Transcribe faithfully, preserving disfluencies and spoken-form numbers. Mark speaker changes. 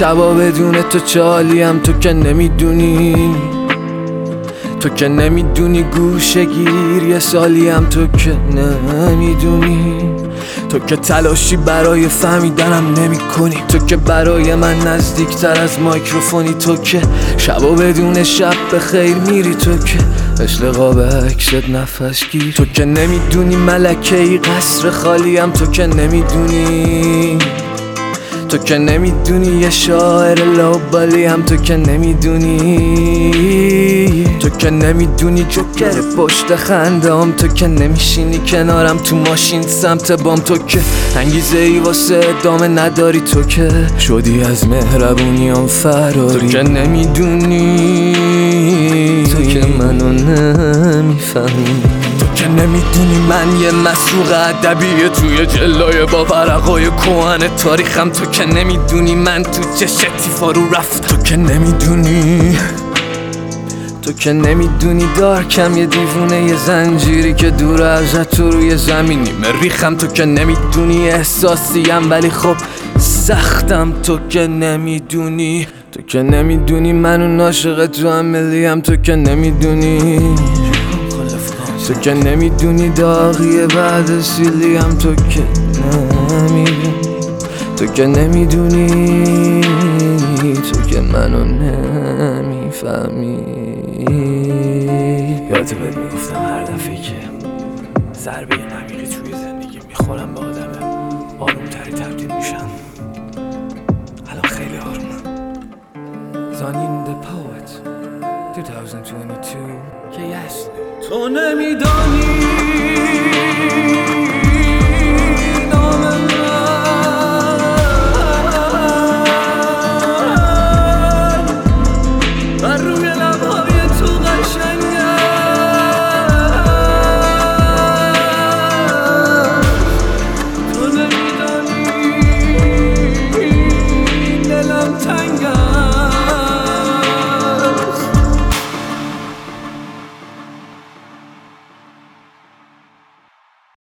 Speaker 1: شبا بدون تو چالیم. تو که نمیدونی، تو که نمیدونی گوشه گیر یه سالیم. تو که نمیدونی، تو که تلاشی برای فهمیدنم نمی کنی. تو که برای من نزدیکتر از مایکروفونی. تو که شبا بدون شب به خیر میری. تو که مثل قاب عکست نفس گیر. تو که نمیدونی ملکه ای قصر خالیم. تو که نمیدونی، تو که نمیدونی یه شاعر لاوبالیم. تو که نمیدونی، تو که نمیدونی جوکر پشت خندم. تو که نمیشینی کنارم تو ماشین سمت بام. تو که انگیزه ای واسه ادامه نداری. تو که شدی از مهربونیام فراری. تو که نمیدونی، تو که منو نمیفهمی. تو که نمیدونی من یه مسروق ادبیه توی جلای با ورقای کهن تاریخم. تو که نمیدونی من تو چه شتیفا رو رفت. تو که نمیدونی، تو که نمیدونی دارکم یه دیوونه یه زنجیری که دور ازت تو روی زمینی مریخم. تو که نمیدونی احساسیم ولی خب سختم. تو که نمیدونی، تو که نمیدونی من اون عاشق تو عملیم. تو که نمیدونی، تو که نمیدونی داغیه بعد سیلیم. تو که نمیدونی، تو که نمیدونی، تو که منو نمیفهمی. یادت بهت میگفتم هر دفعه که ضربه نمیقی توی زندگی میخورم به آدم آروم تری تبدیل میشم. الان خیلی آرومم. زانین the poet دو هزار و بیست و دو که یست. تو نمیدانی